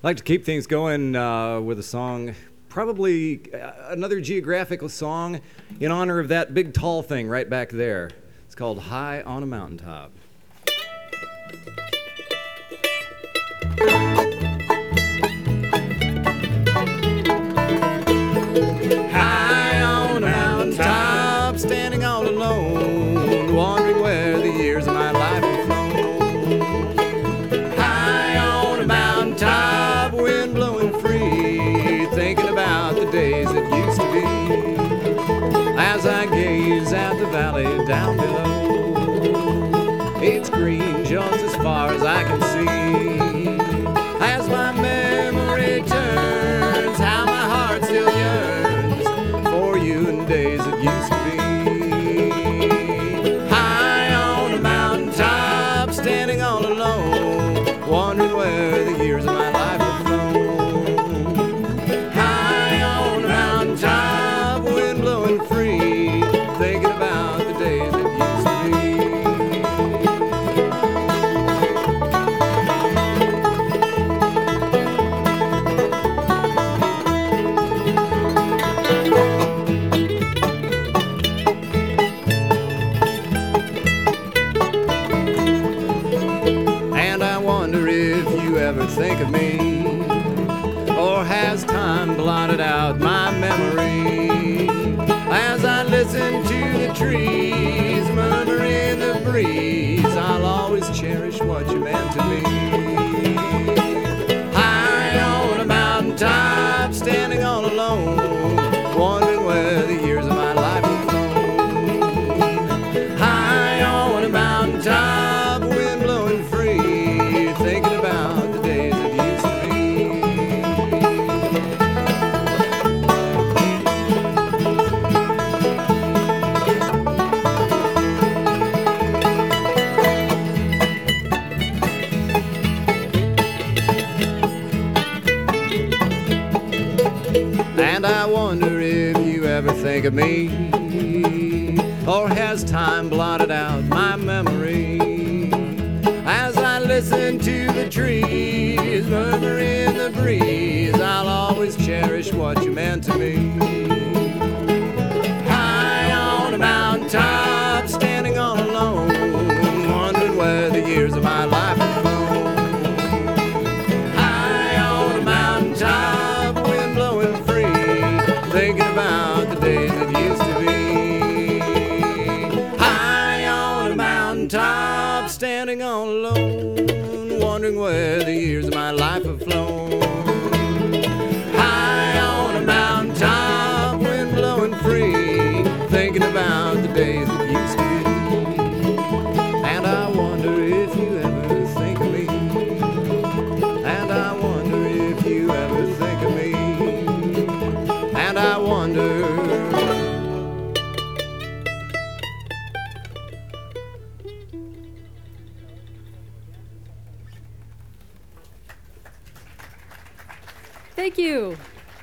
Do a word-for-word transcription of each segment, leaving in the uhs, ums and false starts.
like to keep things going uh, with a song, probably another geographical song in honor of that big tall thing right back there. It's called High on a Mountaintop. High on a mountaintop, standing all alone, wondering where the years of my life have flown. High on a mountaintop, wind blowing free, thinking about the days that used to be. As I gaze at the valley down below, it's green just as far as I can see. As my memory turns, how my heart still yearns for you in days that used to be. High on a mountaintop, standing all alone, wondering where the years of my life have flown. High on a mountaintop, wind blowing free, thinking about the days that used to be. Think of me, or has time blotted out my memory? As I listen to the trees murmur in the breeze, I'll always cherish what you meant to me. High on a mountaintop, standing all alone, wondering where the years of my life have flown. High on a mountaintop, wind blowing free, thinking about think of me, or has time blotted out my memory? As I listen to the trees murmur in the breeze, I'll always cherish what you meant to me. High on a mountaintop, standing all alone, wondering where the years of my life have flown. High on a mountaintop, wind blowing free, thinking about the days that used to be. High on a mountaintop, standing all alone, wondering where the years of my life have flown. High on a mountaintop, wind blowing free, thinking about the days that used to be. And I wonder if you ever think of me. And I wonder if you ever think of me. And I wonder. Thank you.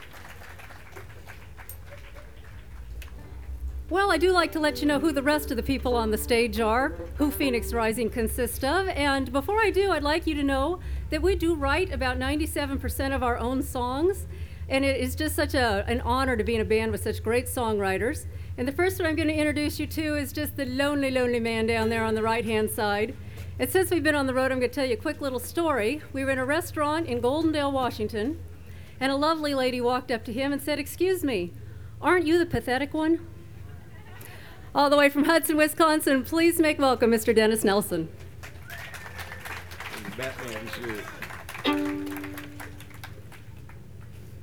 Well, I do like to let you know who the rest of the people on the stage are, who Phoenix Rising consists of, and before I do, I'd like you to know that we do write about ninety-seven percent of our own songs, and it is just such a, an honor to be in a band with such great songwriters. And the first one I'm going to introduce you to is just the lonely, lonely man down there on the right-hand side. And since we've been on the road, I'm going to tell you a quick little story. We were in a restaurant in Goldendale, Washington, and a lovely lady walked up to him and said, "Excuse me, aren't you the pathetic one?" All the way from Hudson, Wisconsin, please make welcome Mister Dennis Nelson. Batman shit.